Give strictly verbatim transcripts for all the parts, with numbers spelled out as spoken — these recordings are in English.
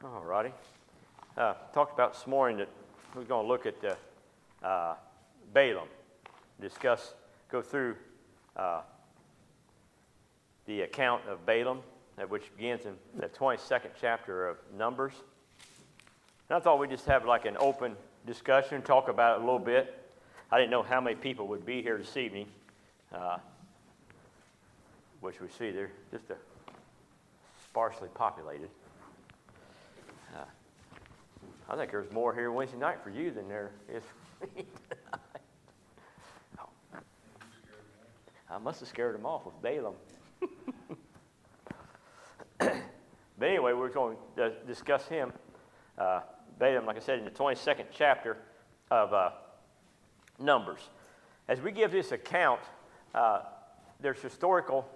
All righty. Uh, talked about this morning that we're going to look at uh, uh, Balaam, discuss, go through uh, the account of Balaam, uh, which begins in the twenty-second chapter of Numbers. And I thought we'd just have like an open discussion, talk about it a little bit. I didn't know how many people would be here this evening, uh, which we see they're just a sparsely populated. Uh, I think there's more here Wednesday night for you than there is for me tonight. Oh. I must have scared them off with Balaam. But anyway, we're going to discuss him. Uh, Balaam, like I said, in the twenty-second chapter of uh, Numbers. As we give this account, uh, there's historical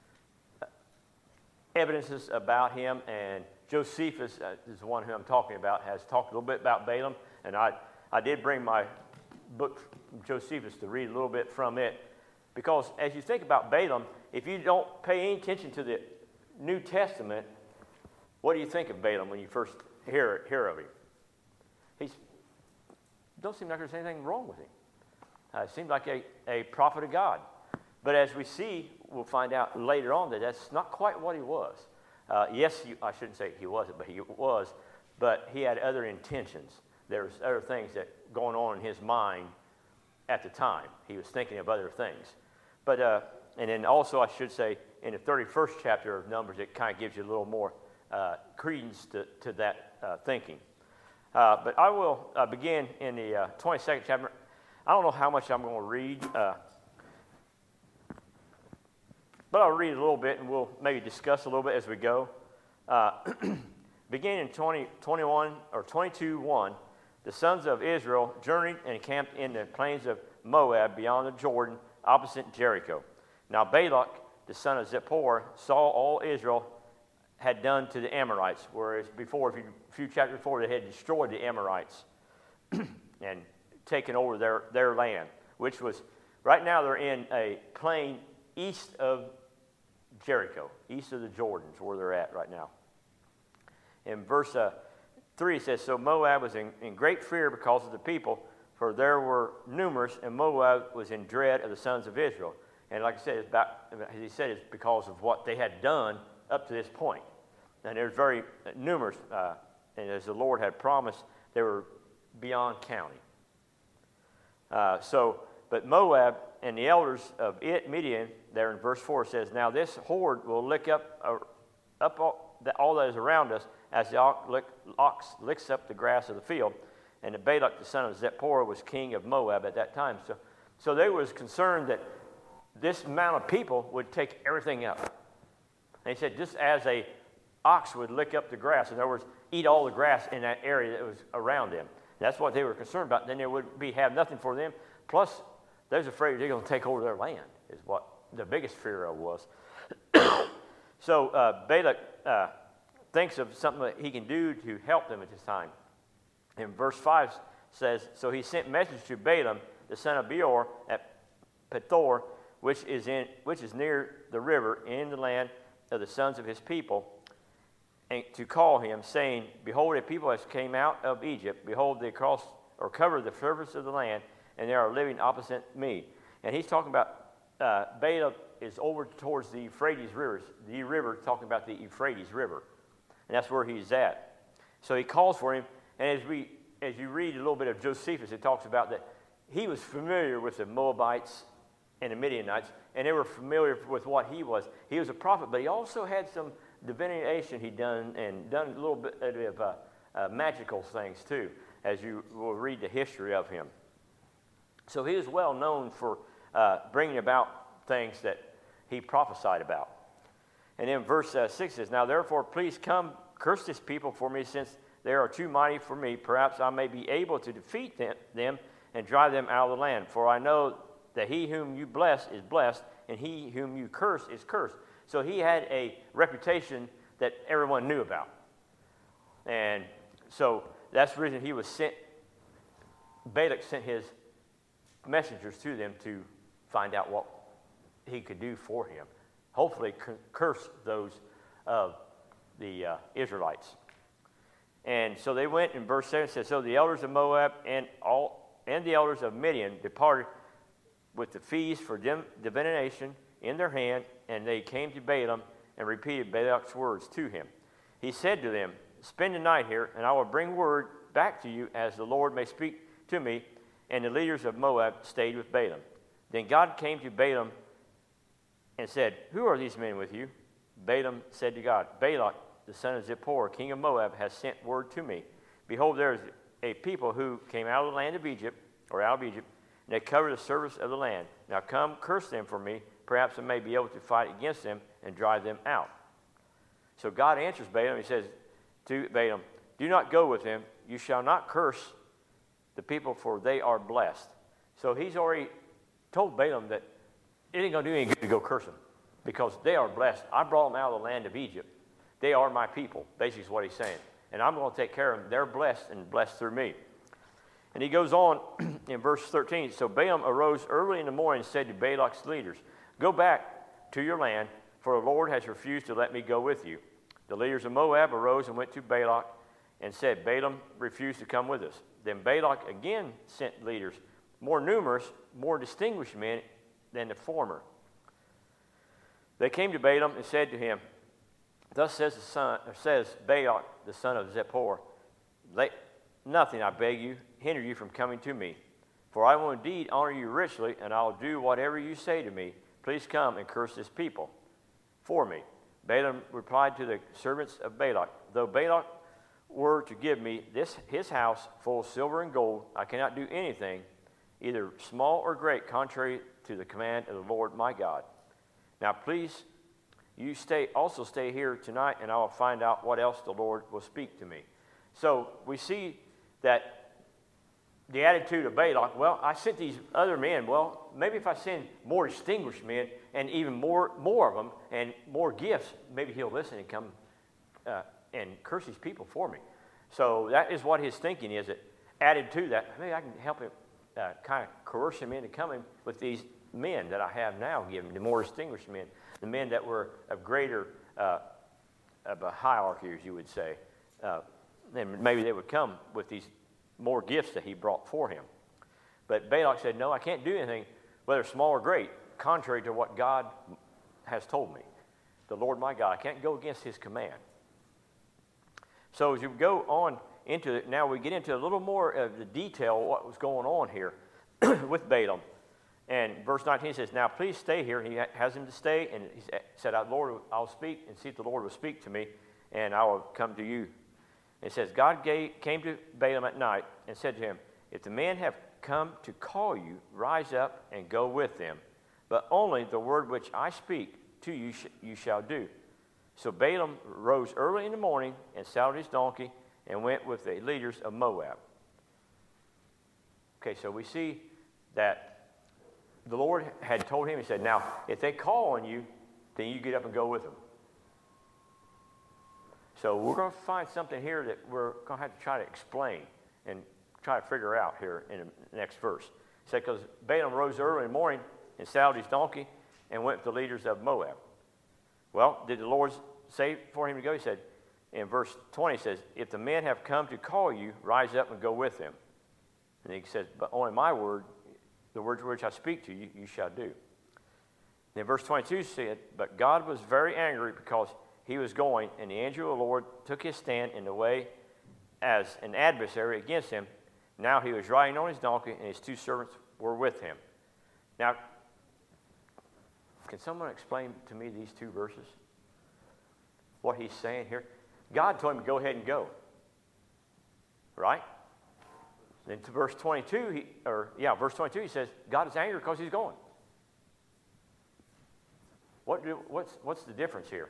evidences about him, and Josephus uh, is the one who I'm talking about, has talked a little bit about Balaam, and I, I did bring my book, Josephus, to read a little bit from it, because as you think about Balaam, if you don't pay any attention to the New Testament, what do you think of Balaam when you first hear, hear of him? He don't seem like there's anything wrong with him. Uh, it seemed like a, a prophet of God. But as we see, we'll find out later on that that's not quite what he was. Uh, yes, you, I shouldn't say he wasn't, but he was. But he had other intentions. There was other things that going on in his mind at the time. He was thinking of other things. But uh, and then also I should say in the thirty-first chapter of Numbers, it kind of gives you a little more uh, credence to, to that uh, thinking. Uh, but I will uh, begin in the uh, twenty-second chapter. I don't know how much I'm going to read. Uh, But I'll read a little bit, and we'll maybe discuss a little bit as we go. Uh, beginning in twenty, twenty-one or twenty-two one, the sons of Israel journeyed and camped in the plains of Moab beyond the Jordan, opposite Jericho. Now Balak, the son of Zippor, saw all Israel had done to the Amorites, whereas before, a few, few chapters before, they had destroyed the Amorites and taken over their, their land, which was, right now they're in a plain east of Jericho, east of the Jordans, where they're at right now. In verse uh, three, it says, So Moab was in, in great fear because of the people, for there were numerous, and Moab was in dread of the sons of Israel. And like I said, it's about, as he said, it's because of what they had done up to this point. And there's very numerous, uh, and as the Lord had promised, they were beyond counting. Uh, so, but Moab and the elders of it, Midian, there in verse four says, Now this horde will lick up, uh, up all, the, all that is around us as the ox, lick, ox licks up the grass of the field. And the Balak, the son of Zippor, was king of Moab at that time. So, so they was concerned that this amount of people would take everything up. And he said, just as a ox would lick up the grass, in other words, eat all the grass in that area that was around them. That's what they were concerned about. Then there would be have nothing for them. Plus, they was afraid they're going to take over their land, is what the biggest fear of was. So uh, Balak uh, thinks of something that he can do to help them at this time. And verse five says, So he sent message to Balaam, the son of Beor, at Pethor, which is in which is near the river in the land of the sons of his people, and to call him, saying, Behold, a people has came out of Egypt. Behold, they cross or cover the surface of the land, and they are living opposite me. And he's talking about, uh, Balaam is over towards the Euphrates rivers, the river, talking about the Euphrates River. And that's where he's at. So he calls for him, and as we, as you read a little bit of Josephus, it talks about that he was familiar with the Moabites and the Midianites, and they were familiar with what he was. He was a prophet, but he also had some divination he'd done, and done a little bit of uh, uh, magical things too, as you will read the history of him. So he is well known for uh, bringing about things that he prophesied about. And then verse uh, six says, Now therefore please come, curse this people for me, since they are too mighty for me. Perhaps I may be able to defeat them, them and drive them out of the land. For I know that he whom you bless is blessed, and he whom you curse is cursed. So he had a reputation that everyone knew about. And so that's the reason he was sent, Balak sent his messengers to them to find out what he could do for him. Hopefully curse those of the uh, Israelites. And so they went, in verse seven says, so the elders of Moab and all and the elders of Midian departed with the feast for dim, divination in their hand, and they came to Balaam and repeated Balak's words to him. He said to them, spend the night here, and I will bring word back to you as the Lord may speak to me. And the leaders of Moab stayed with Balaam. Then God came to Balaam and said, who are these men with you? Balaam said to God, Balak, the son of Zippor, king of Moab, has sent word to me. Behold, there is a people who came out of the land of Egypt, or out of Egypt, and they cover the surface of the land. Now come, curse them for me. Perhaps I may be able to fight against them and drive them out. So God answers Balaam. He says to Balaam, do not go with them. You shall not curse the people, for they are blessed. So he's already told Balaam that it ain't going to do any good to go curse them, because they are blessed. I brought them out of the land of Egypt. They are my people, basically is what he's saying. And I'm going to take care of them. They're blessed and blessed through me. And he goes on in verse thirteen. So Balaam arose early in the morning and said to Balak's leaders, go back to your land, for the Lord has refused to let me go with you. The leaders of Moab arose and went to Balak and said, Balaam refused to come with us. Then Balak again sent leaders, more numerous, more distinguished men than the former. They came to Balaam and said to him, thus says the son, or says Balak, the son of Zippor, let nothing, I beg you, hinder you from coming to me. For I will indeed honor you richly, and I will do whatever you say to me. Please come and curse this people for me. Balaam replied to the servants of Balak, though Balak were to give me this his house full of silver and gold, I cannot do anything, either small or great, contrary to the command of the Lord my God. Now please, you stay also stay here tonight, and I will find out what else the Lord will speak to me. So we see that the attitude of Balak, well, I sent these other men. Well, maybe if I send more distinguished men and even more more of them and more gifts, maybe he'll listen and come uh, and curse these people for me. So that is what his thinking is. That added to that, maybe I can help him uh, kind of coerce him into coming with these men that I have now given, the more distinguished men, the men that were of greater, uh, of a hierarchy, as you would say. Uh, then maybe they would come with these more gifts that he brought for him. But Balak said, no, I can't do anything, whether small or great, contrary to what God has told me. The Lord my God, I can't go against his command. So as you go on into it, now we get into a little more of the detail of what was going on here with Balaam. And verse nineteen says, now please stay here. And he has him to stay, and he said, Lord, I'll speak and see if the Lord will speak to me, and I will come to you. It says, God gave, came to Balaam at night and said to him, if the men have come to call you, rise up and go with them. But only the word which I speak to you sh- you shall do. So Balaam rose early in the morning and saddled his donkey and went with the leaders of Moab. Okay, so we see that the Lord had told him, he said, now, if they call on you, then you get up and go with them. So we're going to find something here that we're going to have to try to explain and try to figure out here in the next verse. It said, because Balaam rose early in the morning and saddled his donkey and went with the leaders of Moab. Well, did the Lord say for him to go? He said, in verse twenty, he says, if the men have come to call you, rise up and go with them. And he says, but only my word, the words which I speak to you, you shall do. Then verse twenty-two said, but God was very angry because he was going, and the angel of the Lord took his stand in the way as an adversary against him. Now he was riding on his donkey, and his two servants were with him. Now, can someone explain to me these two verses? What he's saying here? God told him to go ahead and go. Right? Then to verse twenty-two, he, or yeah, verse twenty-two, he says, God is angry because he's going. What do, what's, what's the difference here?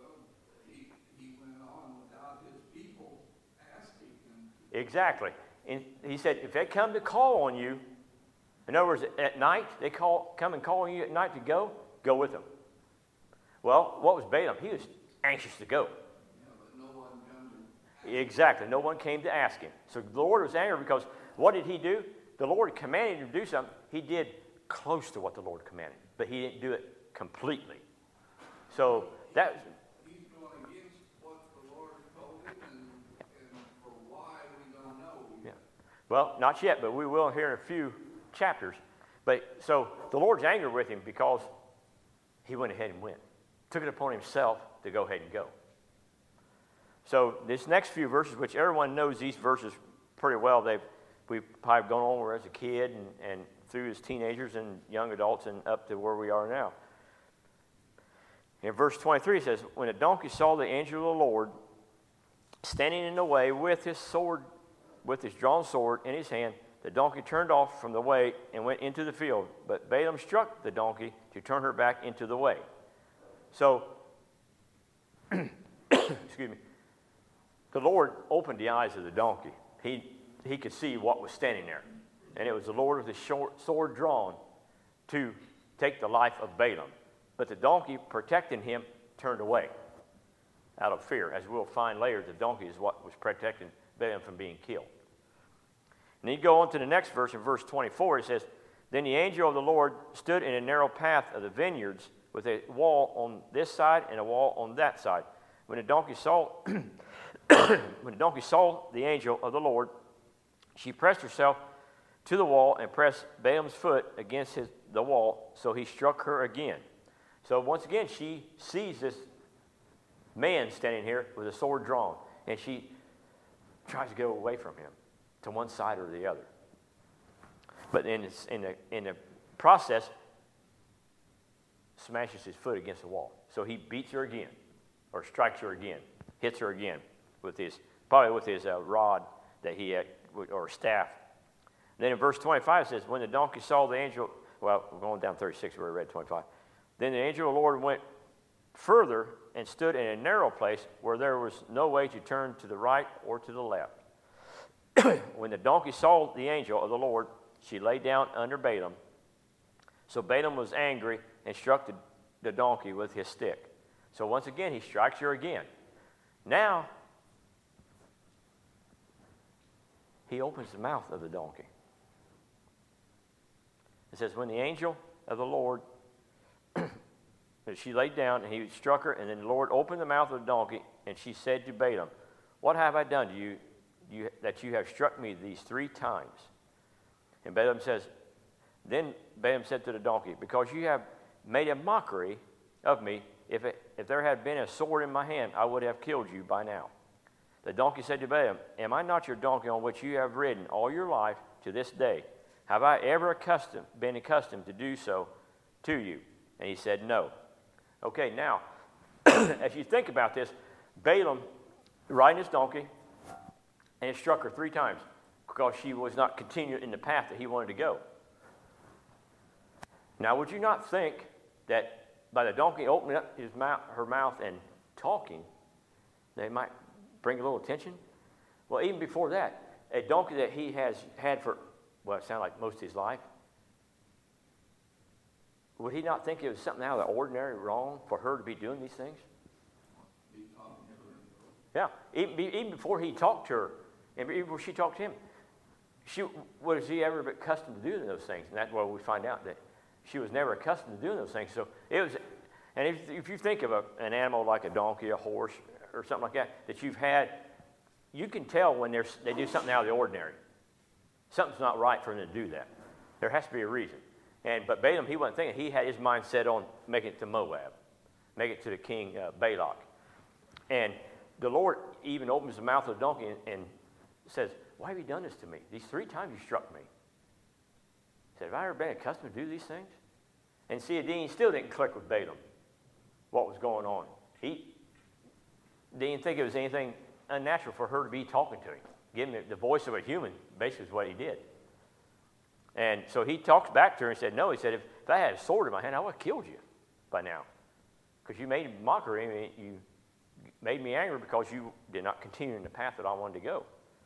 Exactly. And he said, if they come to call on you, in other words, at night, they call, come and call on you at night to go, go with them. Well, what was Balaam? He was anxious to go. Yeah, but no one came to exactly. No one came to ask him. So the Lord was angry because what did he do? The Lord commanded him to do something. He did close to what the Lord commanded, but he didn't do it completely. So that he's going against what the Lord told him, and, and Well, not yet, but we will here in a few chapters. But so the Lord's angry with him because he went ahead and went. Took it upon himself to go ahead and go. So this next few verses, which everyone knows these verses pretty well, they've we've probably gone over as a kid and, and through as teenagers and young adults and up to where we are now. In verse twenty-three it says, when the donkey saw the angel of the Lord standing in the way with his sword, with his drawn sword in his hand, the donkey turned off from the way and went into the field. But Balaam struck the donkey to turn her back into the way. So, excuse me, the Lord opened the eyes of the donkey. He, he could see what was standing there. And it was the Lord with his short sword drawn to take the life of Balaam. But the donkey, protecting him, turned away out of fear. As we'll find later, the donkey is what was protecting Balaam from being killed. And you go on to the next verse, in verse twenty-four, it says, then the angel of the Lord stood in a narrow path of the vineyards with a wall on this side and a wall on that side. When the donkey saw, when the donkey saw the angel of the Lord, she pressed herself to the wall and pressed Balaam's foot against his, the wall, so he struck her again. So once again, she sees this man standing here with a sword drawn, and she tries to go away from him to one side or the other. But in, this, in, the, in the process, smashes his foot against the wall. So he beats her again, or strikes her again, hits her again with his, probably with his uh, rod that he had, or staff. And then in verse twenty-five it says, when the donkey saw the angel, well, we're going down thirty-six where we read twenty-five. Then the angel of the Lord went further and stood in a narrow place where there was no way to turn to the right or to the left. When the donkey saw the angel of the Lord, she lay down under Balaam. So Balaam was angry and struck the, the donkey with his stick. So once again, he strikes her again. Now, he opens the mouth of the donkey. It says, when the angel of the Lord, she laid down and he struck her, and then the Lord opened the mouth of the donkey, and she said to Balaam, what have I done to you, you that you have struck me these three times? And Balaam says, then Balaam said to the donkey, because you have made a mockery of me, if, it, if there had been a sword in my hand, I would have killed you by now. The donkey said to Balaam, am I not your donkey on which you have ridden all your life to this day? Have I ever accustomed, been accustomed to do so to you? And he said, no. Okay, now, as you think about this, Balaam riding his donkey, and it struck her three times because she was not continuing in the path that he wanted to go. Now, would you not think that by the donkey opening up his mouth, her mouth and talking, they might bring a little attention? Well, even before that, a donkey that he has had for, well, it sounded like most of his life, would he not think it was something out of the ordinary wrong for her to be doing these things? Yeah, even, even before he talked to her, and even before she talked to him, she, was he ever accustomed to doing those things? And that's where we find out that she was never accustomed to doing those things. So it was, and if, if you think of a, an animal like a donkey, a horse, or something like that, that you've had, you can tell when they do something out of the ordinary. Something's not right for them to do that. There has to be a reason. And but Balaam, he wasn't thinking. He had his mind set on making it to Moab, make it to the king uh, Balak. And the Lord even opens the mouth of the donkey and, and says, why have you done this to me? These three times you struck me. He said, have I ever been accustomed to do these things? And see, Dean still didn't click with Balaam what was going on. He didn't think it was anything unnatural for her to be talking to him. Giving him the voice of a human, basically is what he did. And so he talks back to her and said, no, he said, if, if I had a sword in my hand, I would have killed you by now. Because you made a mockery of me, you made me angry because you did not continue in the path that I wanted to go.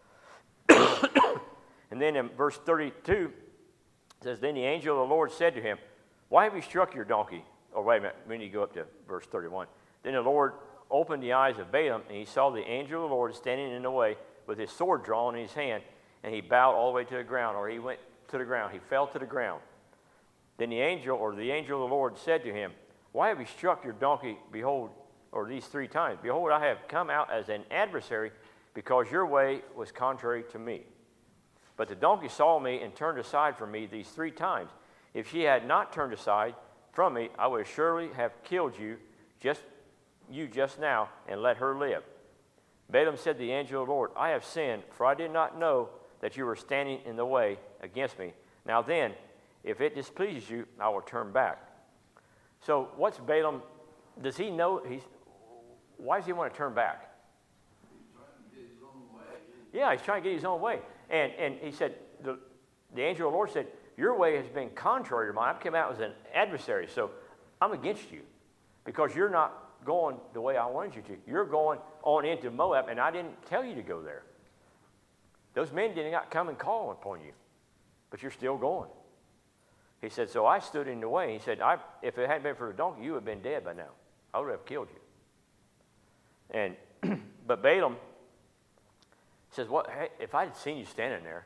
And then in verse thirty-two, it says, then the angel of the Lord said to him, why have you struck your donkey? Or wait a minute, we need to go up to verse thirty-one. Then the Lord opened the eyes of Balaam, and he saw the angel of the Lord standing in the way with his sword drawn in his hand, and he bowed all the way to the ground, or he went to the ground. He fell to the ground. Then the angel, or the angel of the Lord said to him, why have you struck your donkey, behold, or these three times? Behold, I have come out as an adversary because your way was contrary to me. But the donkey saw me and turned aside from me these three times. If she had not turned aside from me, I would surely have killed you just you just now and let her live. Balaam said to the angel of the Lord, I have sinned, for I did not know that you were standing in the way against me. Now then, if it displeases you, I will turn back. So what's Balaam, does he know, he's, why does he want to turn back? He's trying to get his own way. Yeah, he's trying to get his own way. And and he said, the, the angel of the Lord said, your way has been contrary to mine. I've come out as an adversary, so I'm against you because you're not going the way I wanted you to. You're going on into Moab, and I didn't tell you to go there. Those men did not come and call upon you, but you're still going. He said, so I stood in the way. He said, I, if it hadn't been for the donkey, you would have been dead by now. I would have killed you. And but Balaam says, "What? Hey, if I had seen you standing there,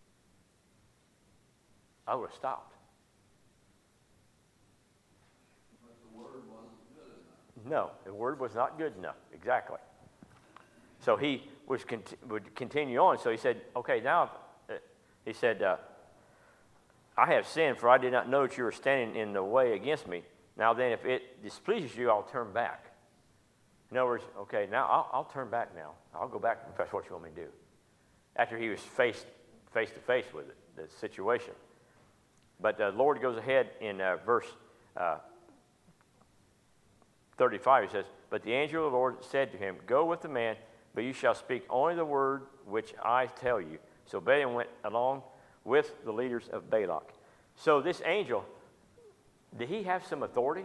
I would have stopped." But the word wasn't good enough. No, the word was not good enough. Exactly. So he was cont- would continue on. So he said, "Okay, now," uh, he said, uh, "I have sinned, for I did not know that you were standing in the way against me. Now then, if it displeases you, I'll turn back." In other words, okay, now I'll, I'll turn back now. I'll go back if that's what you want me to do. After he was faced face to face with it, the situation. But the Lord goes ahead in uh, verse uh, thirty-five. He says, "But the angel of the Lord said to him, Go with the man, but you shall speak only the word which I tell you." So Balaam went along with the leaders of Balak. So this angel, did he have some authority?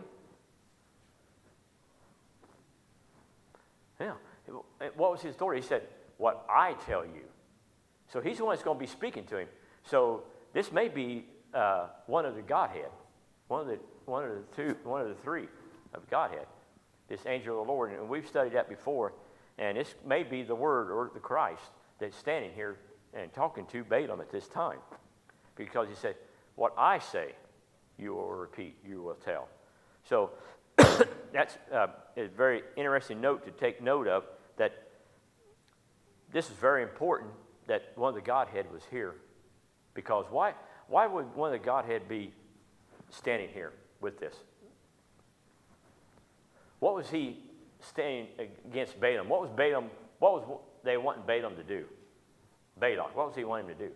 Yeah. What was his authority? He said, "What I tell you." So he's the one that's going to be speaking to him. So this may be uh, one of the Godhead, one of the one of the two, one of the three of Godhead. This angel of the Lord, and we've studied that before. And this may be the Word or the Christ that's standing here and talking to Balaam at this time, because he said, "What I say, you will repeat, you will tell." So that's uh, a very interesting note to take note of, that this is very important that one of the Godhead was here. Because why, why would one of the Godhead be standing here with this? What was he standing against Balaam? What was Balaam, what was they wanting Balaam to do? Balak, what was he wanting him to do?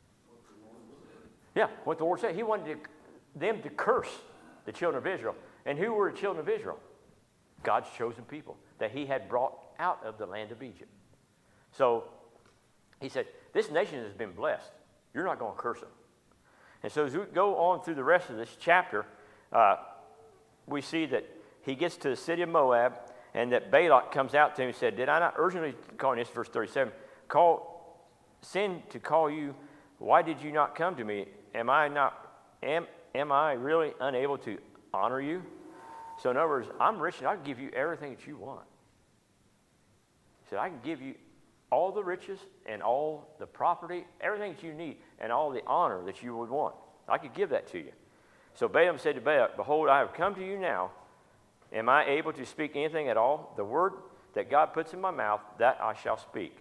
Yeah, what the Lord said. He wanted to, them to curse the children of Israel. And who were the children of Israel? God's chosen people that he had brought out of the land of Egypt. So he said, this nation has been blessed. You're not going to curse them. And so as we go on through the rest of this chapter, uh, we see that he gets to the city of Moab, and that Balak comes out to him and said, "Did I not urgently call," in this verse thirty-seven, "call, send to call you? Why did you not come to me? Am I not, am, am I really unable to honor you?" So in other words, I'm rich and I can give you everything that you want. He said, I can give you all the riches and all the property, everything that you need, and all the honor that you would want. I could give that to you. So Balaam said to Balak, "Behold, I have come to you now. Am I able to speak anything at all? The word that God puts in my mouth, that I shall speak."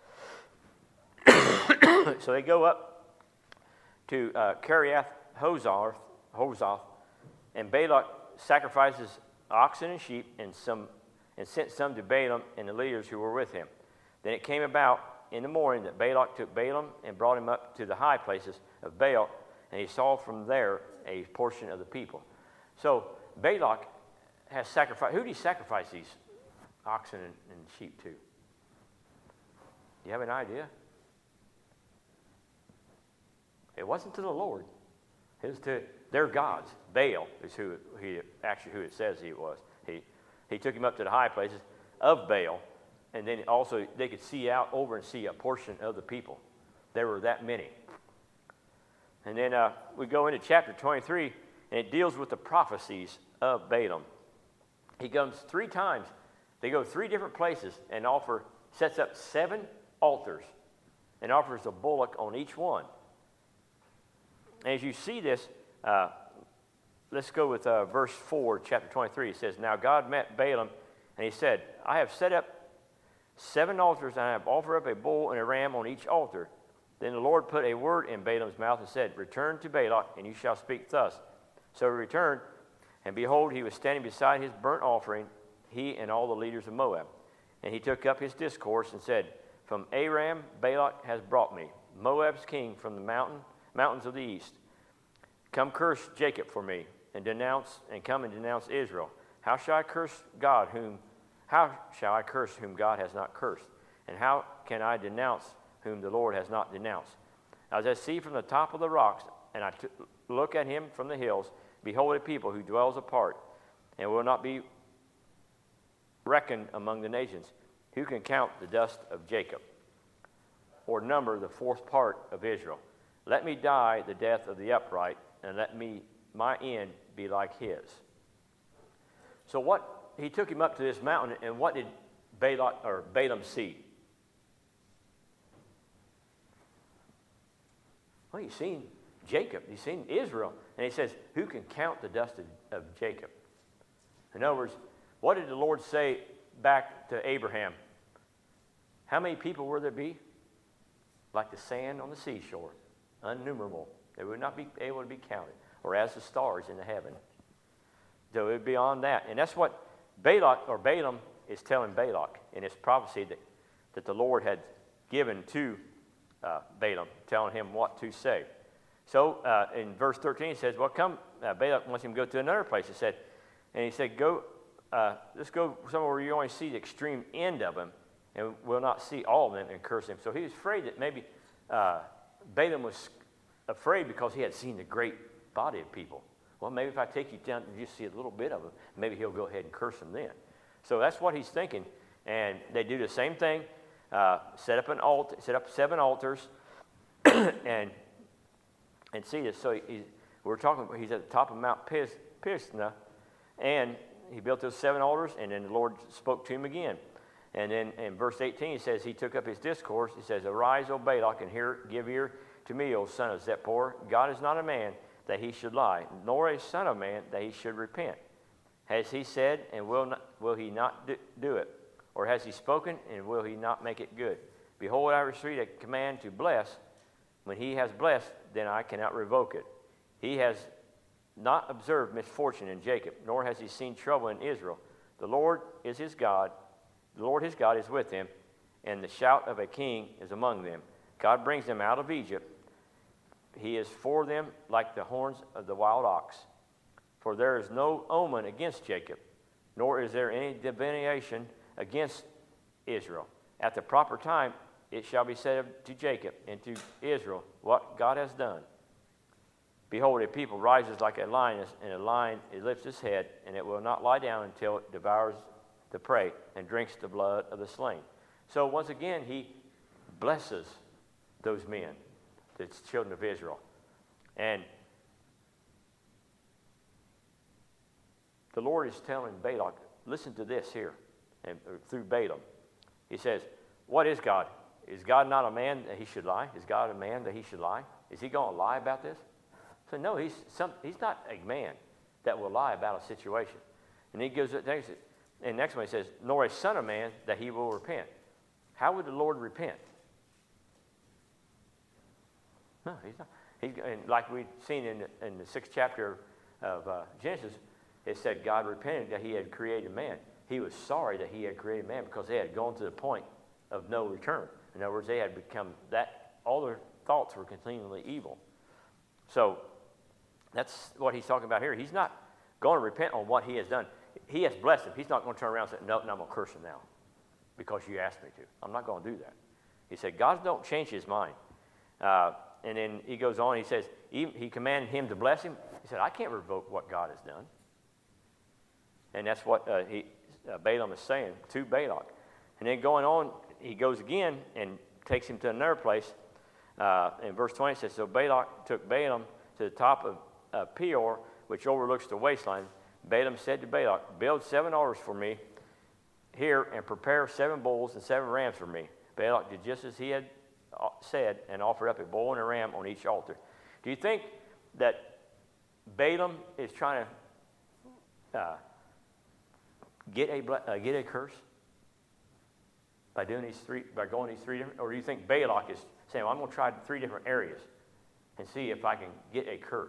So they go up to uh, Kiriath Hozoth, Hozoth, and Balak sacrifices oxen and sheep, and some, and sent some to Balaam and the leaders who were with him. Then it came about in the morning that Balak took Balaam and brought him up to the high places of Baal, and he saw from there a portion of the people. So Balak has sacrificed. Who did he sacrifice these oxen and, and sheep to? Do you have an idea? It wasn't to the Lord. It was to their gods. Baal is who he actually who it says he was. He he took him up to the high places of Baal, and then also they could see out over and see a portion of the people. There were that many. And then uh, we go into chapter twenty-three, and it deals with the prophecies of Balaam. He comes three times. They go three different places and offer, sets up seven altars and offers a bullock on each one. And as you see this, uh, let's go with uh, verse four, chapter twenty-three. It says, "Now God met Balaam, and he said, I have set up seven altars, and I have offered up a bull and a ram on each altar. Then the Lord put a word in Balaam's mouth and said, Return to Balak, and you shall speak thus. So he returned, and behold, he was standing beside his burnt offering, he and all the leaders of Moab. And he took up his discourse and said, From Aram Balak has brought me, Moab's king from the mountain, mountains of the east. Come curse Jacob for me, and denounce and come and denounce Israel. How shall I curse God whom how shall I curse whom God has not cursed? And how can I denounce whom the Lord has not denounced? As I see from the top of the rocks, and I t- look at him from the hills, behold a people who dwells apart, and will not be reckoned among the nations. Who can count the dust of Jacob, or number the fourth part of Israel? Let me die the death of the upright, and let me my end be like his. So what he took him up to this mountain, and what did Balak or Balaam see? Well, he's seen Jacob, he's seen Israel, and he says, "Who can count the dust of, of Jacob?" In other words, what did the Lord say back to Abraham? How many people will there be? Like the sand on the seashore, innumerable. They would not be able to be counted, or as the stars in the heaven. So it would be on that, and that's what Balak or Balaam is telling Balak in his prophecy that, that the Lord had given to uh, Balaam, telling him what to say. So uh, in verse thirteen, it says, "Well, come." Uh, Balak wants him to go to another place. It said, and he said, "Go. Uh, let's go somewhere where you only see the extreme end of him, and will not see all of them, and curse him." So he was afraid that maybe uh, Balaam was afraid because he had seen the great body of people. Well, maybe if I take you down and you see a little bit of him, maybe he'll go ahead and curse him then. So that's what he's thinking. And they do the same thing, uh, set up an altar, set up seven altars, and and see this. So he, we're talking. He's at the top of Mount Pis, Pisgah, and he built those seven altars. And then the Lord spoke to him again. And then in verse eighteen, he says he took up his discourse. He says, "Arise, O Balak, and hear, give ear to me, O son of Zippor. God is not a man that he should lie, nor a son of man that he should repent. Has he said, and will not, will he not do, do it? Or has he spoken, and will he not make it good? Behold, I receive a command to bless. When he has blessed, then I cannot revoke it. He has not observed misfortune in Jacob, nor has he seen trouble in Israel. The Lord is his God. The Lord his God is with him, and the shout of a king is among them. God brings them out of Egypt. He is for them like the horns of the wild ox. For there is no omen against Jacob, nor is there any divination against Israel. At the proper time it shall be said to Jacob and to Israel what God has done. Behold, a people rises like a lioness, and a lion it lifts its head, and it will not lie down until it devours the prey and drinks the blood of the slain." So once again, he blesses those men, the children of Israel. And the Lord is telling Balak, listen to this here, and through Balaam. He says, what is God? Is God not a man that he should lie? Is God a man that he should lie? Is he going to lie about this? So no, he's some, he's not a man that will lie about a situation. And he gives it next, and next one he says, nor a son of man that he will repent. How would the Lord repent? No, he's not. He, and like we've seen in the, in the sixth chapter of uh, Genesis, it said God repented that he had created man. He was sorry that he had created man because they had gone to the point of no return. In other words, they had become that, all their thoughts were continually evil. So that's what he's talking about here. He's not going to repent on what he has done. He has blessed him. He's not going to turn around and say, no, no, I'm going to curse him now because you asked me to. I'm not going to do that. He said, God don't change his mind. Uh, and then he goes on, he says, he, he commanded him to bless him. He said, I can't revoke what God has done. And that's what uh, he, uh, Balaam is saying to Balak. And then going on, he goes again and takes him to another place. Uh, in verse twenty, it says, so Balak took Balaam to the top of uh, Peor, which overlooks the wasteland. Balaam said to Balak, build seven altars for me here and prepare seven bulls and seven rams for me. Balak did just as he had said and offered up a bull and a ram on each altar. Do you think that Balaam is trying to uh, get a uh, get a curse? By doing these three, by going these three different, or do you think Balak is saying, well, I'm going to try three different areas and see if I can get a curse?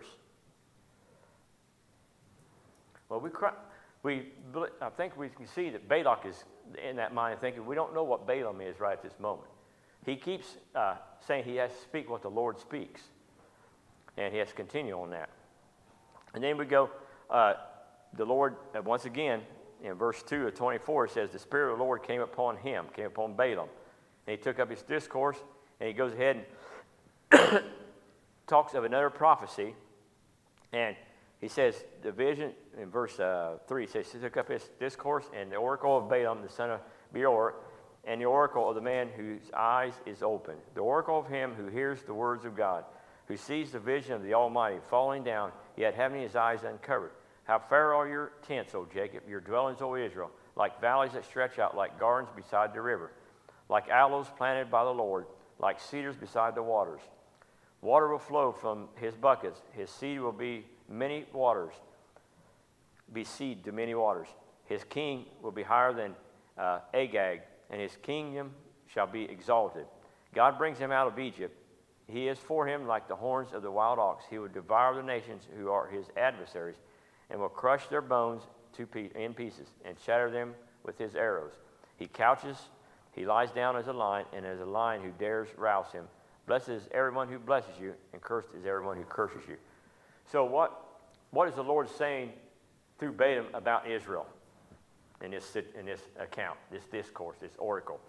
Well, we, we, I think we can see that Balak is in that mind thinking, we don't know what Balaam is right at this moment. He keeps uh, saying he has to speak what the Lord speaks. And he has to continue on that. And then we go, uh, the Lord, uh, once again, in verse two of twenty-four, it says, the Spirit of the Lord came upon him, came upon Balaam. And he took up his discourse, and he goes ahead and talks of another prophecy. And he says, the vision, in verse uh, three, he says, he took up his discourse, and the oracle of Balaam, the son of Beor, and the oracle of the man whose eyes is open, the oracle of him who hears the words of God, who sees the vision of the Almighty falling down, yet having his eyes uncovered. How fair are your tents, O Jacob, your dwellings, O Israel, like valleys that stretch out, like gardens beside the river, like aloes planted by the Lord, like cedars beside the waters. Water will flow from his buckets. His seed will be many waters, be seed to many waters. His king will be higher than uh, Agag, and his kingdom shall be exalted. God brings him out of Egypt. He is for him like the horns of the wild ox. He will devour the nations who are his adversaries, and will crush their bones to pe- in pieces, and shatter them with his arrows. He couches, he lies down as a lion, and as a lion who dares rouse him. Blessed is everyone who blesses you, and cursed is everyone who curses you. So what, what is the Lord saying through Balaam about Israel in this, in this account, this discourse, this oracle?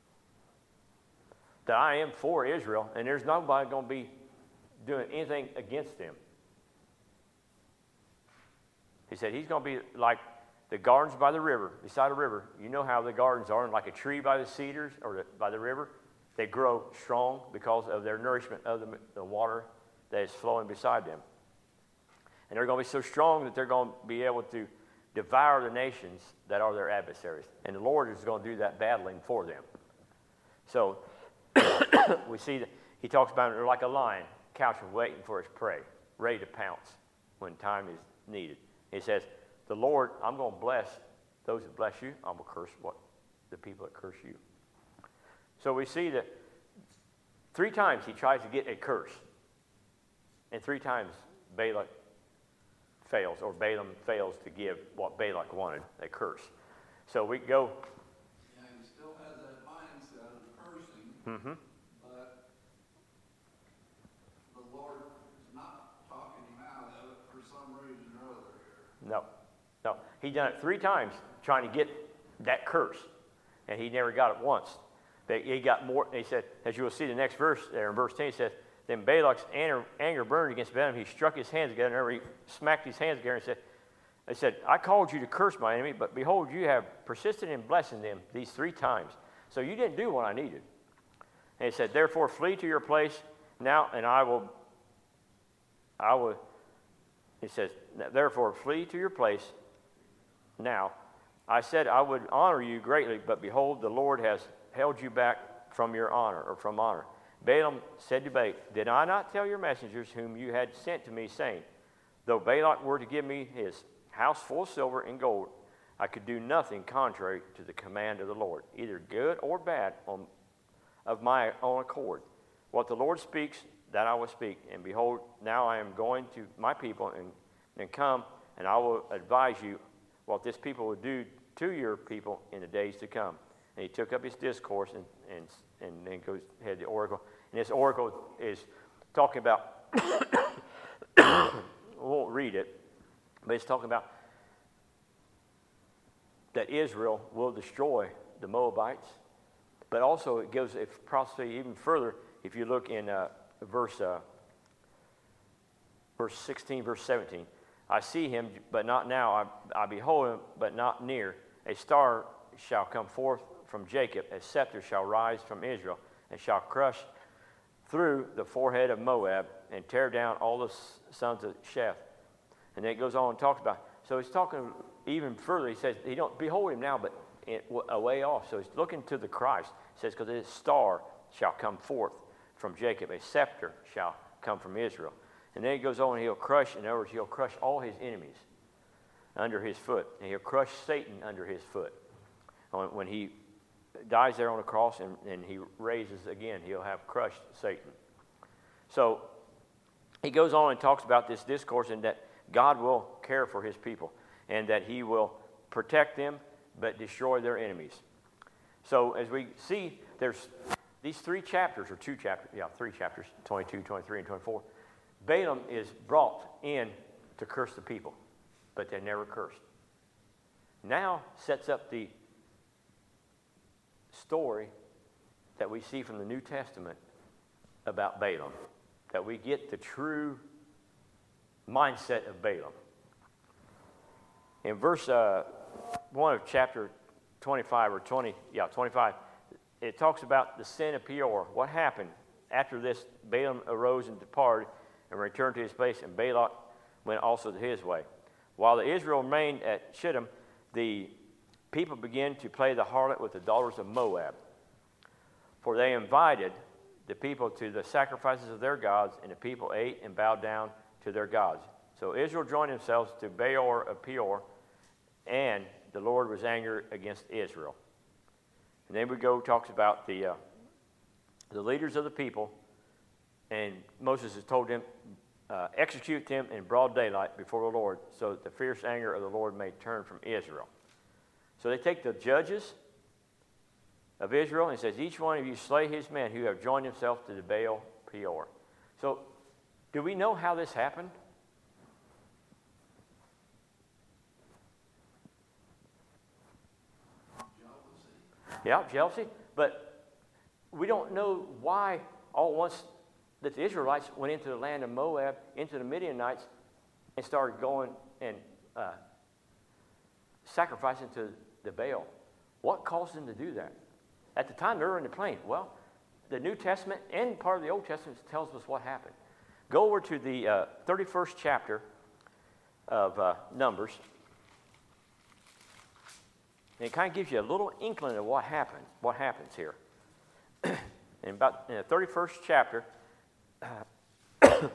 That I am for Israel, and there's nobody going to be doing anything against them. He said he's going to be like the gardens by the river, beside a river. You know how the gardens are, like a tree by the cedars or the, by the river. They grow strong because of their nourishment of the, the water that is flowing beside them. And they're going to be so strong that they're going to be able to devour the nations that are their adversaries. And the Lord is going to do that battling for them. So we see that he talks about it like a lion couching, waiting for his prey, ready to pounce when time is needed. He says, the Lord, I'm going to bless those that bless you. I'm going to curse what the people that curse you. So we see that three times he tries to get a curse. And three times Balak fails, or Balaam fails to give what Balak wanted, a curse. So we go. Yeah, he still has that mindset of cursing, Mm-hmm. but the Lord is not talking him out of it for some reason or other here. No, no. He done it three times trying to get that curse, and he never got it once. But he got more. He said, as you will see the next verse there in verse ten, he says, then Balak's anger, anger burned against Balaam. He struck his hands together, and he smacked his hands together and said, he said, I called you to curse my enemy, but behold, you have persisted in blessing them these three times. So you didn't do what I needed. And he said, therefore flee to your place now, and I will, I will, he says, therefore flee to your place now. I said I would honor you greatly, but behold, the Lord has held you back from your honor, or from honor. Balaam said to Balak, did I not tell your messengers whom you had sent to me, saying, though Balak were to give me his house full of silver and gold, I could do nothing contrary to the command of the Lord, either good or bad, on, of my own accord. What the Lord speaks, that I will speak. And behold, now I am going to my people, and, and come, and I will advise you what this people will do to your people in the days to come. And he took up his discourse, and and and then goes had the oracle. And this oracle is talking about, I won't read it, but it's talking about that Israel will destroy the Moabites. But also it gives a prophecy even further. If you look in uh, verse uh, verse sixteen, verse seventeen, I see him, but not now. I, I behold him, but not near. A star shall come forth from Jacob, a scepter shall rise from Israel, and shall crush through the forehead of Moab, and tear down all the sons of Sheth. And then it goes on and talks about, so he's talking even further. He says, he don't behold him now, but in, a way off. So he's looking to the Christ. He says, because his star shall come forth from Jacob, a scepter shall come from Israel. And then he goes on, and he'll crush, in other words, he'll crush all his enemies under his foot, and he'll crush Satan under his foot when he dies there on the cross, and, and he raises again. He'll have crushed Satan. So he goes on and talks about this discourse, and that God will care for his people, and that he will protect them but destroy their enemies. So as we see, there's these three chapters, or two chapters, yeah, three chapters, twenty-two, twenty-three, and twenty-four. Balaam is brought in to curse the people, but they never cursed. Now sets up the story that we see from the New Testament about Balaam, that we get the true mindset of Balaam. In verse uh, one of chapter twenty-five, or twenty, yeah, twenty-five, it talks about the sin of Peor. What happened after this? Balaam arose and departed and returned to his place, and Balak went also to his way. While the Israel remained at Shittim, the people began to play the harlot with the daughters of Moab. For they invited the people to the sacrifices of their gods, and the people ate and bowed down to their gods. So Israel joined themselves to Baal of Peor, and the Lord was angry against Israel. And then we go, talks about the uh, the leaders of the people, and Moses has told them, uh, execute them in broad daylight before the Lord, so that the fierce anger of the Lord may turn from Israel. So they take the judges of Israel, and it says, each one of you slay his men who have joined themselves to the Baal Peor. So do we know how this happened? Yeah, jealousy. But we don't know why all at once that the Israelites went into the land of Moab, into the Midianites, and started going and uh, sacrificing to the Baal. What caused them to do that? At the time, they were in the plain. Well, the New Testament and part of the Old Testament tells us what happened. Go over to the uh, thirty-first chapter of uh, Numbers. And it kind of gives you a little inkling of what happened, what happens here. in about in the thirty-first chapter, uh,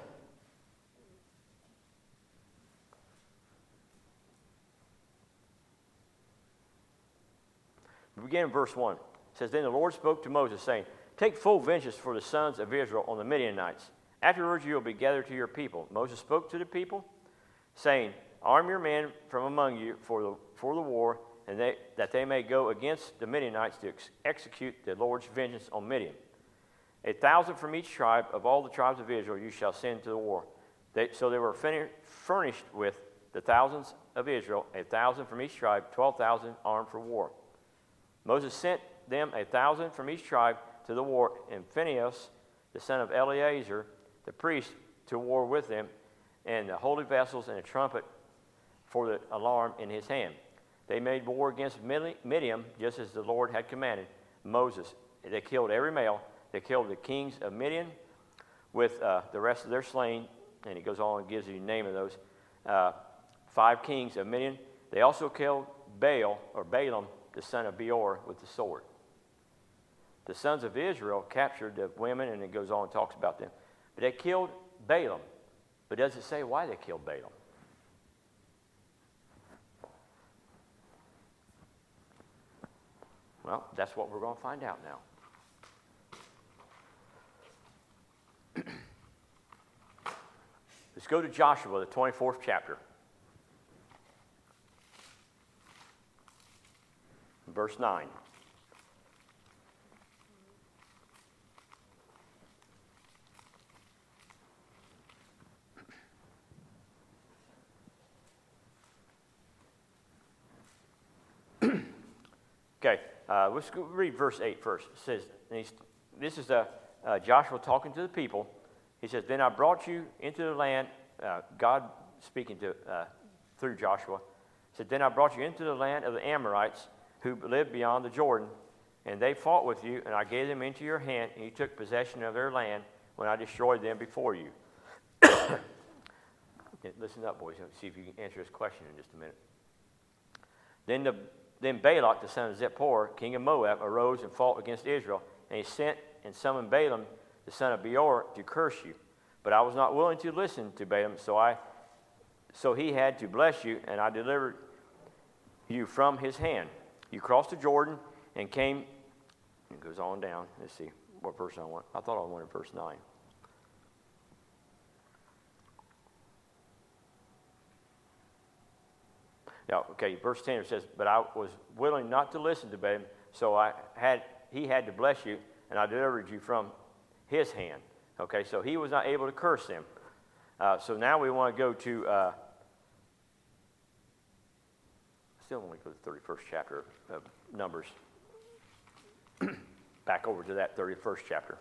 we begin in verse one. It says, then the Lord spoke to Moses, saying, take full vengeance for the sons of Israel on the Midianites. Afterwards you will be gathered to your people. Moses spoke to the people, saying, arm your men from among you for the, for the war, and they, that they may go against the Midianites to ex- execute the Lord's vengeance on Midian. A thousand from each tribe of all the tribes of Israel you shall send to the war. They, so they were fin- furnished with the thousands of Israel, a thousand from each tribe, twelve thousand armed for war. Moses sent them a thousand from each tribe to the war, and Phinehas, the son of Eleazar, the priest, to war with them, and the holy vessels and a trumpet for the alarm in his hand. They made war against Midian, just as the Lord had commanded Moses. They killed every male. They killed the kings of Midian with uh, the rest of their slain, and he goes on and gives you the name of those. Uh, five kings of Midian. They also killed Baal, or Balaam, the son of Beor, with the sword. The sons of Israel captured the women, and it goes on and talks about them. But they killed Balaam. But does it say why they killed Balaam? Well, that's what we're going to find out now. Let's go to Joshua, the twenty-fourth chapter. Verse nine. Okay, uh, let's go read verse eight first. It says, and he's, this is uh, uh, Joshua talking to the people. He says, then I brought you into the land, uh, God speaking to uh, through Joshua, said, then I brought you into the land of the Amorites who lived beyond the Jordan, and they fought with you, and I gave them into your hand, and you took possession of their land when I destroyed them before you. Listen up, boys. Let's see if you can answer this question in just a minute. Then the Then Balak, the son of Zippor, king of Moab, arose and fought against Israel, and he sent and summoned Balaam, the son of Beor, to curse you. But I was not willing to listen to Balaam, so I, so he had to bless you, and I delivered you from his hand. You crossed the Jordan and came It goes on down. Let's see what verse I want. I thought I wanted verse nine. Yeah, okay, verse ten it says, but I was willing not to listen to Balaam, so I had he had to bless you, and I delivered you from his hand. Okay, so he was not able to curse them. Uh, so now we want to go to, uh, I still want to go to the thirty-first chapter of Numbers. Back over to that thirty-first chapter.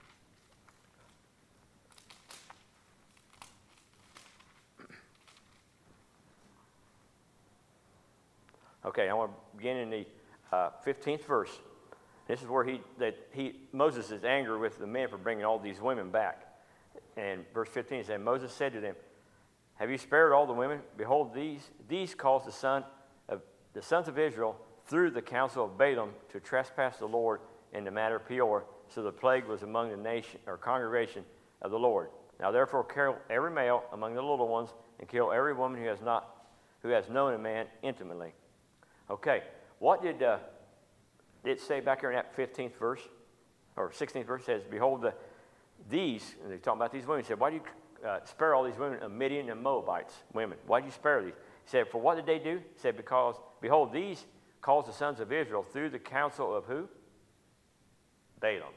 Okay, I want to begin in the uh, fifteenth verse. This is where he that he Moses is angry with the men for bringing all these women back. And verse fifteen says, Moses said to them, "Have you spared all the women? Behold, these these caused the son of the sons of Israel through the counsel of Balaam to trespass the Lord in the matter of Peor. So the plague was among the nation or congregation of the Lord. Now therefore kill every male among the little ones, and kill every woman who has not who has known a man intimately." Okay, what did uh, it say back here in that fifteenth verse, or sixteenth verse? It says, "Behold, the, these," and they're talking about these women. He said, "Why do you uh, spare all these women of Midian and Moabites women? Why did you spare these?" He said, "For what did they do?" He said, "Because, behold, these caused the sons of Israel through the counsel of who? Balaam,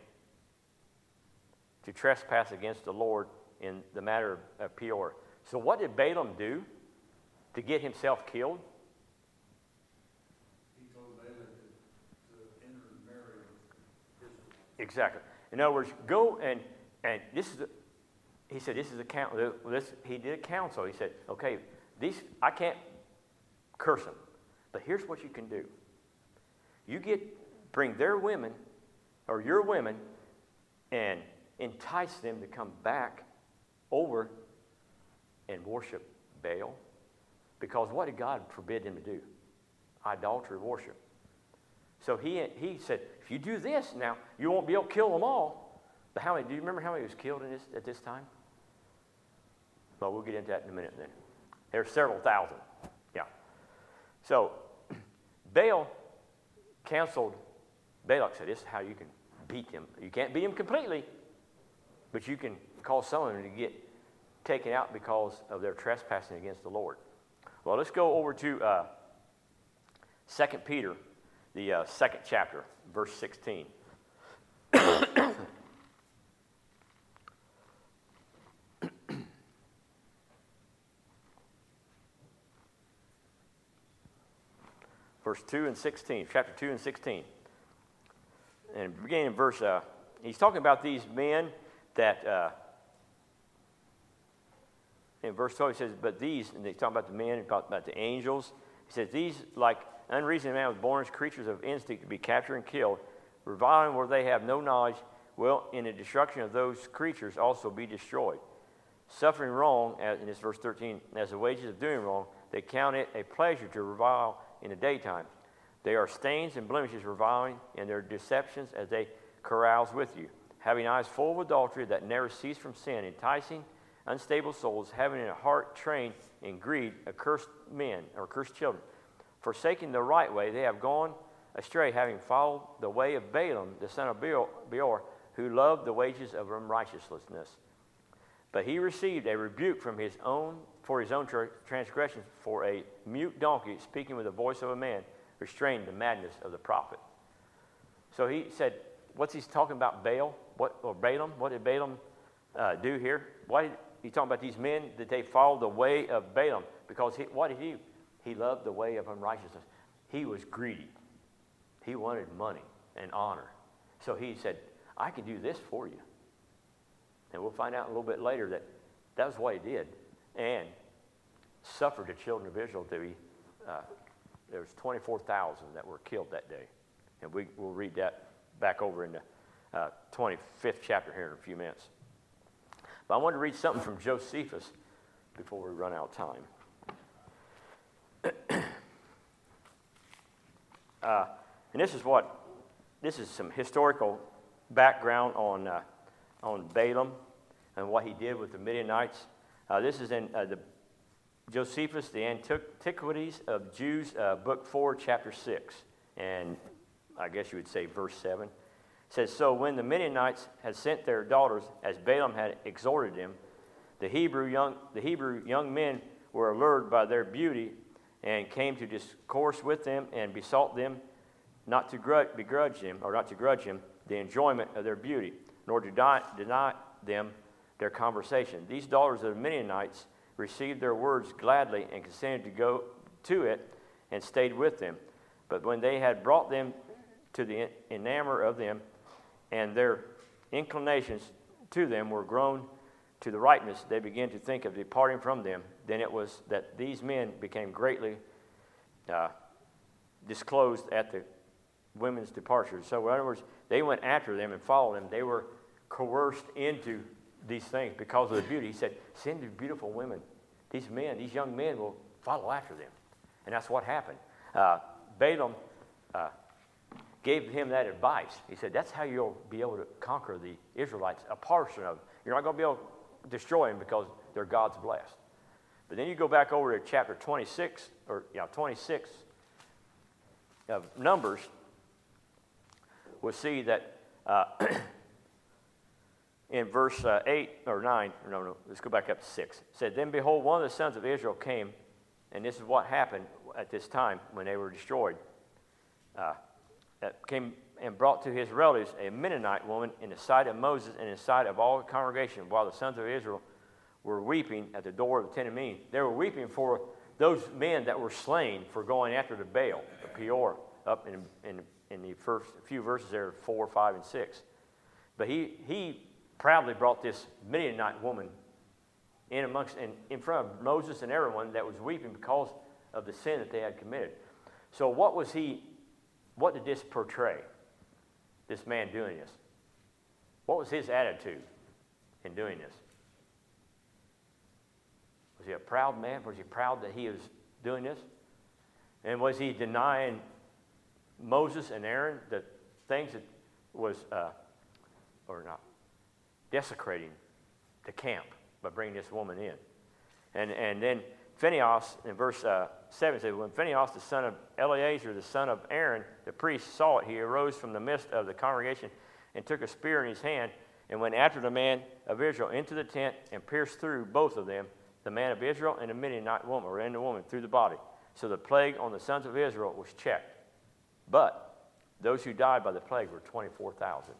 to trespass against the Lord in the matter of, of Peor." So what did Balaam do to get himself killed? Exactly. In other words, go and and this is the, he said this is a count. This he did a counsel. He said, okay, these I can't curse them, but here's what you can do. You get bring their women or your women and entice them to come back over and worship Baal, because what did God forbid them to do? Idolatry worship. So he he said, if you do this now, you won't be able to kill them all. But how many? Do you remember how many was killed in this at this time? Well, we'll get into that in a minute. Then there's several thousand. Yeah. So Baal counseled Balak. Said, "This is how you can beat them. You can't beat them completely, but you can cause some of them to get taken out because of their trespassing against the Lord." Well, let's go over to uh, Second Peter. The uh, second chapter, verse sixteen. Verse two and sixteen, chapter two and sixteen. And beginning in verse, uh, he's talking about these men that, uh, in verse twelve he says, but these, and he's talking about the men, about, about the angels. He says, these, like unreasoning man was born as creatures of instinct to be captured and killed, reviling where they have no knowledge, will in the destruction of those creatures also be destroyed. Suffering wrong, as in this verse thirteen, as the wages of doing wrong, they count it a pleasure to revile in the daytime. They are stains and blemishes, reviling in their deceptions as they carouse with you, having eyes full of adultery that never cease from sin, enticing unstable souls, having a heart trained in greed, accursed men or cursed children. Forsaking the right way, they have gone astray, having followed the way of Balaam, the son of Beor, who loved the wages of unrighteousness. But he received a rebuke from his own for his own tra- transgressions, for a mute donkey, speaking with the voice of a man, restrained the madness of the prophet. So he said, what's he talking about, Baal? What or Balaam? What did Balaam uh, do here? Why did he talking about these men that they followed the way of Balaam? Because he, what did he? He loved the way of unrighteousness. He was greedy. He wanted money and honor. So he said, I can do this for you. And we'll find out a little bit later that that was what he did. And suffered the children of Israel to be, uh, there was twenty-four thousand that were killed that day. And we, we'll read that back over in the uh, twenty-fifth chapter here in a few minutes. But I wanted to read something from Josephus before we run out of time. uh, and this is what, this is some historical background on uh, on Balaam and what he did with the Midianites. Uh, this is in uh, the Josephus, the Antiquities of Jews, uh, book four, chapter six, and I guess you would say verse seven. It says, so when the Midianites had sent their daughters, as Balaam had exhorted them, the Hebrew young, the Hebrew young men were allured by their beauty and came to discourse with them and besought them not to grudge, begrudge them, or not to grudge them, the enjoyment of their beauty, nor to die, deny them their conversation. These daughters of the Midianites received their words gladly and consented to go to it and stayed with them. But when they had brought them to the enamour of them, and their inclinations to them were grown to the ripeness, they began to think of departing from them. Then it was that these men became greatly uh, disclosed at the women's departure. So in other words, they went after them and followed them. They were coerced into these things because of the beauty. He said, send the beautiful women. These men, these young men will follow after them. And that's what happened. Uh, Balaam uh, gave him that advice. He said, that's how you'll be able to conquer the Israelites, a portion of them. You're not going to be able to destroy them because they're God's blessed. But then you go back over to chapter twenty-six, or yeah, twenty-six of Numbers, we'll see that uh, in verse uh, eight or nine, or no, no, let's go back up to six. It said, then behold, one of the sons of Israel came, and this is what happened at this time when they were destroyed. Uh, that came and brought to his relatives a Mennonite woman in the sight of Moses and in the sight of all the congregation, while the sons of Israel were weeping at the door of the tent of meeting. They were weeping for those men that were slain for going after the Baal, the Peor, up in, in, in the first few verses there, four, five, and six. But he he proudly brought this Midianite woman in amongst in, in front of Moses and everyone that was weeping because of the sin that they had committed. So what was he? What did this portray? This man doing this. What was his attitude in doing this? Was he a proud man? Was he proud that he was doing this? And was he denying Moses and Aaron the things that was, uh, or not, desecrating the camp by bringing this woman in? And and then Phinehas, in verse uh, seven, says, when Phinehas, the son of Eleazar, the son of Aaron, the priest, saw it, he arose from the midst of the congregation and took a spear in his hand and went after the man of Israel into the tent and pierced through both of them, the man of Israel and the Midianite woman, or and the woman, through the body. So the plague on the sons of Israel was checked. But those who died by the plague were twenty-four thousand.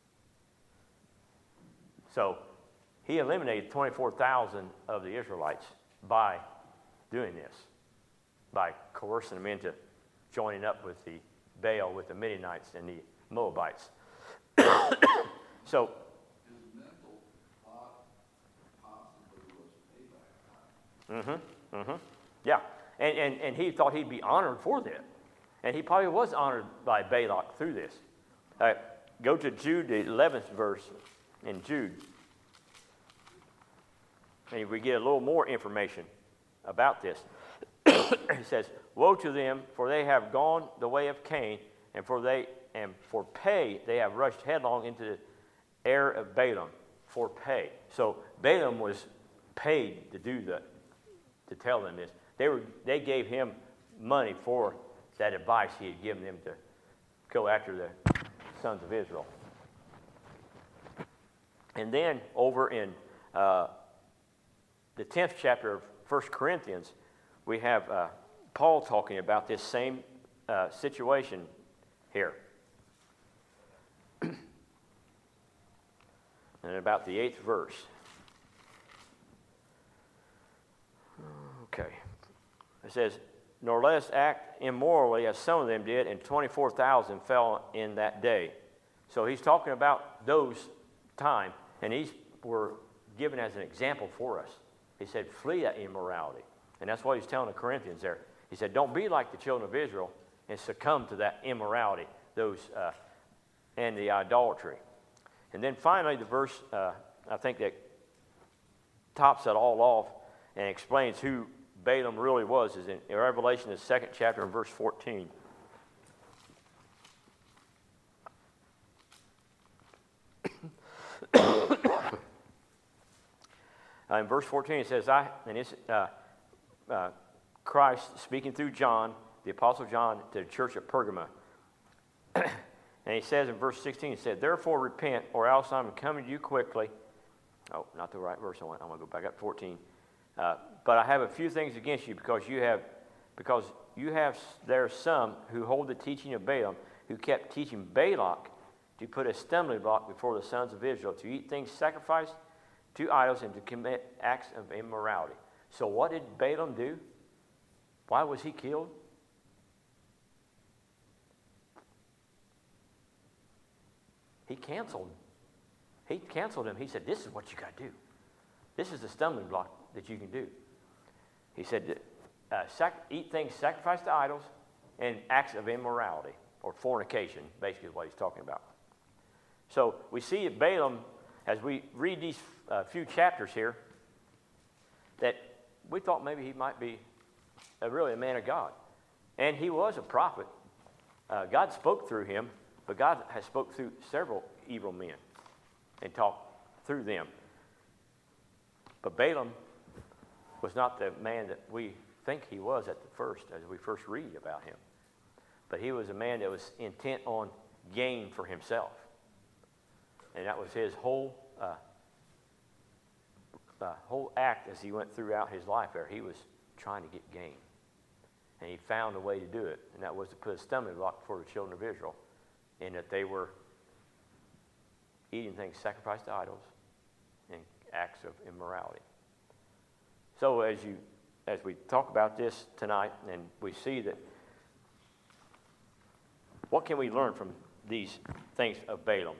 So he eliminated twenty-four thousand of the Israelites by doing this, by coercing them into joining up with the Baal, with the Midianites and the Moabites. So, His mental thought possibly was payback time. mm-hmm, mm-hmm, yeah. And, and, and he thought he'd be honored for that. And he probably was honored by Balak through this. All right, go to Jude, the eleventh verse in Jude. And we get a little more information about this. He says, woe to them, for they have gone the way of Cain, and for they and for pay they have rushed headlong into the error of Balaam. For pay. So Balaam was paid to do that, to tell them this. They were they gave him money for that advice he had given them to go after the sons of Israel. And then over in uh, the tenth chapter of First Corinthians, we have uh, Paul talking about this same uh, situation here. And about the eighth verse. Okay. It says, nor let us act immorally as some of them did, and twenty-four thousand fell in that day. So he's talking about those time, and these were given as an example for us. He said, flee that immorality. And that's what he's telling the Corinthians there. He said, don't be like the children of Israel and succumb to that immorality, those uh, and the idolatry. And then finally, the verse, uh, I think that tops it all off and explains who Balaam really was, is in Revelation, the second chapter, and verse fourteen. Uh, in verse fourteen, it says, I, and it's uh, uh, Christ speaking through John, the Apostle John, to the church at Pergamum. And And he says in verse sixteen, he said, therefore repent, or else I'm coming to you quickly. Oh, not the right verse I want. I'm going to go back up to fourteen. Uh, but I have a few things against you, because you have, because you have, there are some who hold the teaching of Balaam, who kept teaching Balak to put a stumbling block before the sons of Israel, to eat things sacrificed to idols and to commit acts of immorality. So what did Balaam do? Why was he killed? He canceled. He canceled him. He said, this is what you got to do. This is the stumbling block that you can do. He said, uh, sac- eat things sacrificed to idols and acts of immorality, or fornication, basically is what he's talking about. So we see that Balaam, as we read these uh, few chapters here, that we thought maybe he might be a, really a man of God. And he was a prophet. Uh, God spoke through him, but God has spoke through several evil men and talked through them. But Balaam was not the man that we think he was at the first, as we first read about him. But he was a man that was intent on gain for himself. And that was his whole uh, uh, whole act as he went throughout his life there. He was trying to get gain. And he found a way to do it, and that was to put a stumbling block before the children of Israel, in that they were eating things sacrificed to idols and acts of immorality. So as you, as we talk about this tonight, and we see that, what can we learn from these things of Balaam?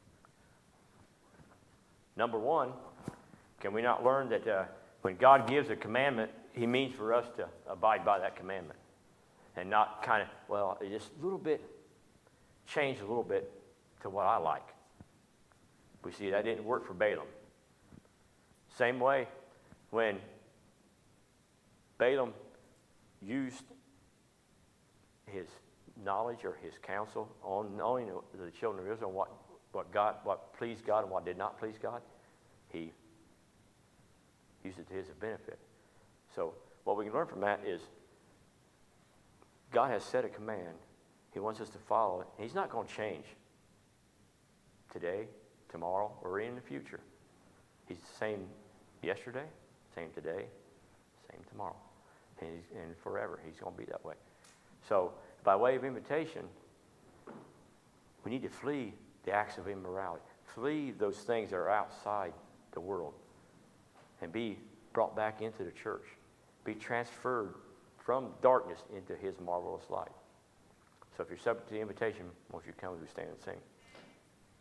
Number one, can we not learn that uh, when God gives a commandment, he means for us to abide by that commandment, and not kind of, well, just a little bit, change a little bit to what I like. We see that didn't work for Balaam. Same way, when Balaam used his knowledge or his counsel on knowing the children of Israel what, what God, what pleased God and what did not please God, he used it to his benefit. So what we can learn from that is God has set a command. He wants us to follow it. He's not going to change today, tomorrow, or in the future. He's the same yesterday, same today, same tomorrow, and, he's, and forever. He's going to be that way. So by way of invitation, we need to flee the acts of immorality. Flee those things that are outside the world and be brought back into the church. Be transferred from darkness into his marvelous light. So if you're subject to the invitation, won't you come as we stand and sing?